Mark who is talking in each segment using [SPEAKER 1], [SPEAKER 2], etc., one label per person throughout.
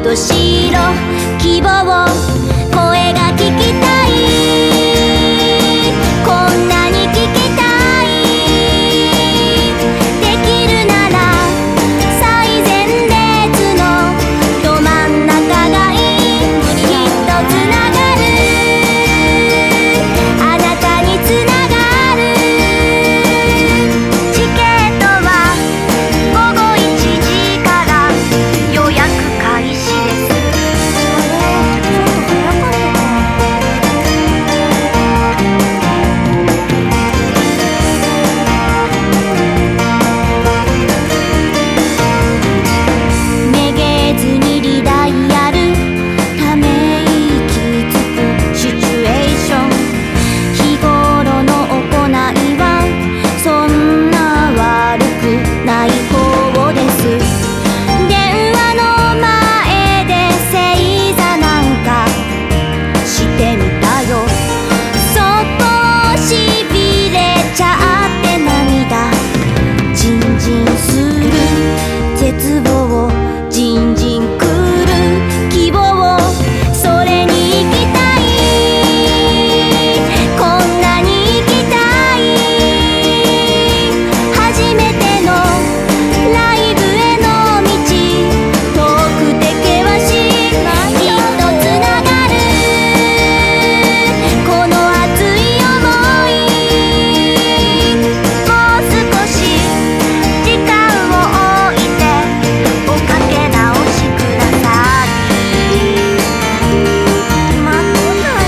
[SPEAKER 1] と白希望声が聞きたいこんなに聞きたいできるなら最前列のど真ん中がいいきっとつながるあなたにつながるチケットは午後1時から予約開始です。めげずにリダイヤルため息つくシチュエーション日頃の行いはそんな悪くない方です電話の前で正座なんかしてみたよそっとしびれちゃって涙ジンジンする絶望ジンジンくる希望それに行きたいこんなに行きたい初めてのライブへの道遠くて険しいきっとつながるこの熱い想いもう少し時間を置いておかけ直しください待ってたよ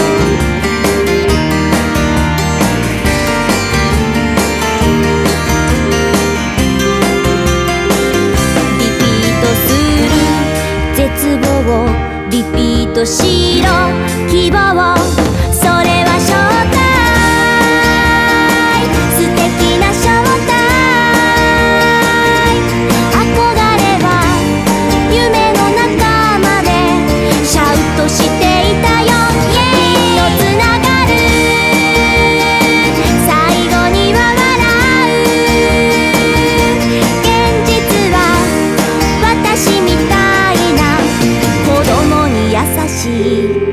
[SPEAKER 1] リピートする絶望リピートしろ希望それは正体素敵な正体憧れは夢の中までシャウトしていたよきっとつながる最後には笑う現実は私みたいな子供に優しい